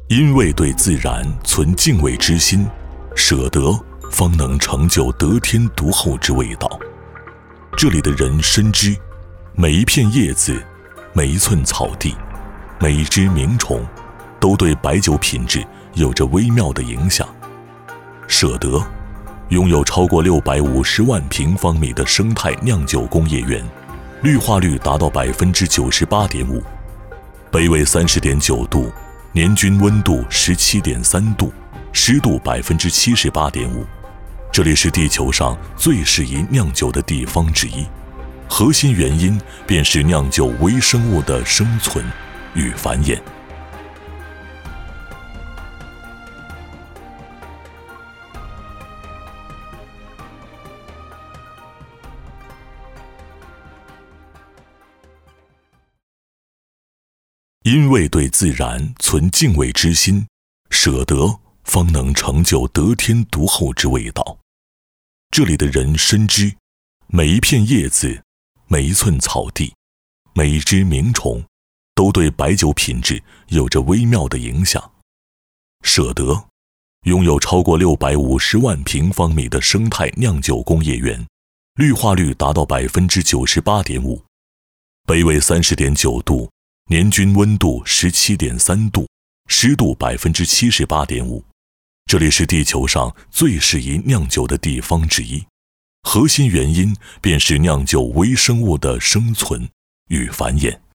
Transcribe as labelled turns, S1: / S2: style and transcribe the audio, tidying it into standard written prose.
S1: 因为对自然存敬畏之心，舍得方能成就得天独厚之味道。这里的人深知，每一片叶子，每一寸草地，每一只鸣虫，都对白酒品质有着微妙的影响。舍得拥有超过650万平方米的生态酿酒工业园，绿化率达到 98.5%， 北纬30.9度，年均温度17.3度，湿度 78.5%。这里是地球上最适宜酿酒的地方之一，核心原因便是酿酒微生物的生存与繁衍。因为对自然存敬畏之心，舍得方能成就得天独厚之味道。这里的人深知，每一片叶子，每一寸草地，每一只鸣虫，都对白酒品质有着微妙的影响。舍得拥有超过650万平方米的生态酿酒工业园，绿化率达到 98.5%， 北纬30.9度，年均温度17.3度，湿度 78.5%。这里是地球上最适宜酿酒的地方之一，核心原因便是酿酒微生物的生存与繁衍。